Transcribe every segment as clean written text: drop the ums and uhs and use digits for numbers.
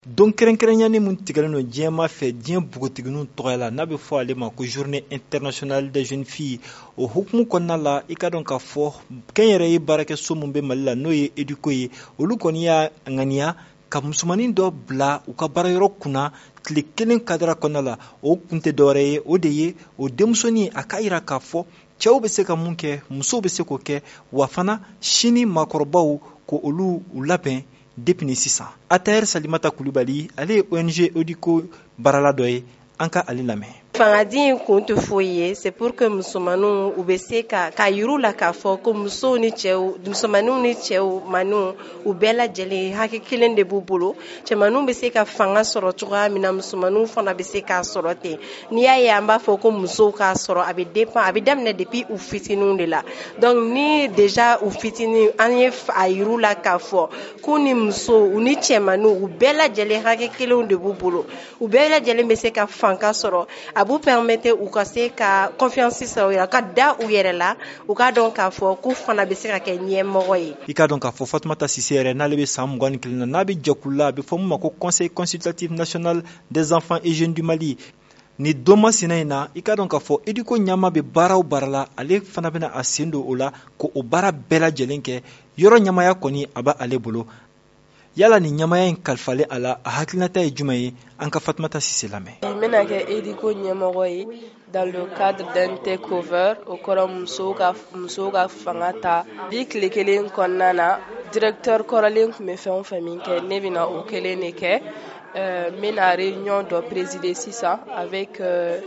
Don kɛrɛnkɛrɛnyani mun tigɛlen no diɲɛma fɛ diɲɛ bugotigininw tɔgɔ la n'a bɛ fɔ ale ma ko journée internationale des jeunes filles o hukumu kɔnɔna la i ka dɔn k'a fɔ kɛnyɛrɛye baarakɛso mun bɛ Mali la n'o ye EDUCO ye olu kɔni y'a ŋaniya ka musomanin dɔ bila u ka baarayɔrɔ kunna tile kelen kadira kɔnɔna la o kun tɛ dɔwɛrɛ ye o de ye o denmusonin a k'a yira k'a fɔ cɛw bɛ se ka mun kɛ musow bɛ se k'o kɛ wa fana sini maakɔrɔbaw ko olu u labɛn depuis ni sisan Atahɛri Salimata Kulibali ale ye ONG EDUCO baarala dɔ ye an ka ale lamɛn. Fangadi in kun tɛ foyi ye c'est pour que musomaninw u bɛ se ka yiru la k'a fɔ ko musow ni cɛw musomaninw ni cɛmaninw u bɛɛ lajɛlen hakɛ kelen de b'u bolo cɛmaninw bɛ se ka fanga sɔrɔ cogoya min na musomaninw fana bɛ se k'a sɔrɔ ten n'i y'a ye an b'a fɔ ko musow k'a sɔrɔ a bɛ daminɛ depuis u fitininw de la donc ni déjà u fitinin an ye a yiru la k'a fɔ k'u ni musow u ni cɛmaninw u bɛɛ lajɛlen hakɛ kelenw de b'u bolo u bɛɛ lajɛlen bɛ se ka fanga sɔrɔ a b'u permettre u ka se ka confiance sɔrɔ ka da u yɛrɛ la u ka dɔn k'a fɔ k'u fana bɛ se ka kɛ ɲɛmɔgɔ ye. I ka dɔn k'a fɔ Fatumata Sise yɛrɛ n'ale bɛ san 21 na n'a bɛ jɛkulu la a bɛ fɔ mun ma ko Conseil consultatif national des enfants et jeunes du Mali ni don masina in na i ka dɔn k'a fɔ EDUCO ɲama bɛ baara o baara la ale fana bɛna a sen don o la ko o baara bɛɛ lajɛlen kɛ yɔrɔ ɲamaya kɔni a b'a ale bolo yala ni ɲamaya in kalifalen a la a hakilinata ye jumɛn ye an ka Fatumata Sise lamɛn. N bɛna kɛ EDUCO ɲɛmɔgɔ ye dans le cadre d'un takeover o kɔrɔ musow ka fanga ta bi tile kelen kɔnɔna na directeur kɔrɔlen tun bɛ fɛn o fɛn min kɛ ne bɛna o kelen de kɛ n bɛna réunion dɔ présider sisan avec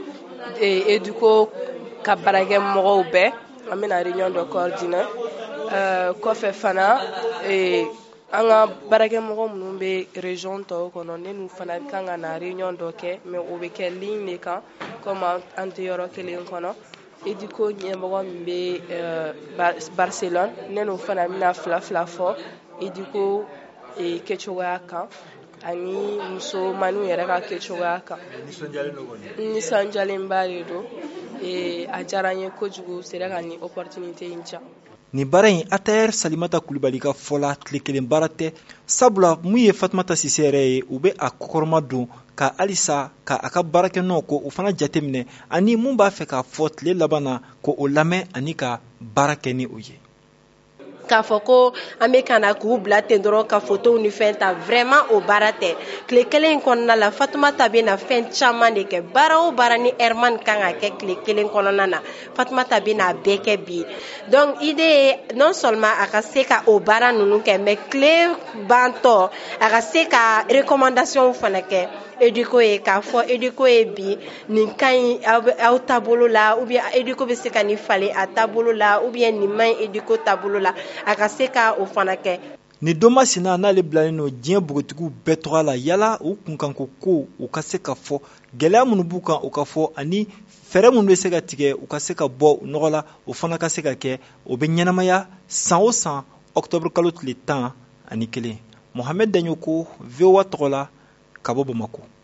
EDUCO ka baarakɛmɔgɔw bɛɛ an bɛna réunion dɔ coordonner kɔfɛ fana an ka baarakɛmɔgɔ minnu bɛ région tɔw kɔnɔ ne n'u fana kan ka na réunion dɔ kɛ mais o bɛ kɛ ligne de kan comme an tɛ yɔrɔ kelen kɔnɔ EDUCO ɲɛmɔgɔ min bɛ Barcelone ne n'u fana bɛna fila fɔ EDUCO kɛcogoya kan ani musomaninw yɛrɛ ka kɛcogoya kan nisɔndiyalenba de don a diyara n ye kojugu sera ka nin opportunité in diya. Ni baara in Atahɛri Salimata Kulibali ka fɔla tile kelen baara tɛ sabula mun ye Fatumata Sise yɛrɛ ye u bɛ a kɔkɔrɔma don ka halisa ka a ka baarakɛnɔw ko o fana jateminɛ ani mun b'a fɛ k'a fɔ tile laban na ko o lamɛn ani ka baara kɛ ni o ye. K'a fɔ ko an bɛ ka na k'u bila ten dɔrɔn ka photos ni fɛn ta vraiment o baara tɛ tile kelen in kɔnɔna la Fatumata bɛ na fɛn caman de kɛ baara o baara ni Herman kan ka kɛ tile kelen kɔnɔna na Fatumata bɛ na bɛɛ kɛ bi donc idée ye non seulement a ka se ka o baara ninnu kɛ mais tile bantɔ a ka se ka recommandation fana kɛ EDUCO ye k'a fɔ EDUCO ye bi nin ka ɲi aw taabolo la ou bien EDUCO bɛ se ka nin falen a taabolo la ou bien nin ma ɲi EDUCO taabolo la a ka se ka o fana kɛ. Ni don masina n'ale bilalen no diɲɛ bogotigiw bɛɛ tɔgɔ la yala u kunkanko ko u ka se ka fɔ gɛlɛya minnu b'u kan u ka fɔ ani fɛɛrɛ minnu bɛ se ka tigɛ u ka se ka bɔ u nɔgɔ la o fana ka se ka kɛ o bɛ ɲɛnamaya san o san octobre kalo tile 11 Mohamed Daɲoko VOA tɔgɔ la ka bɔ Bamako.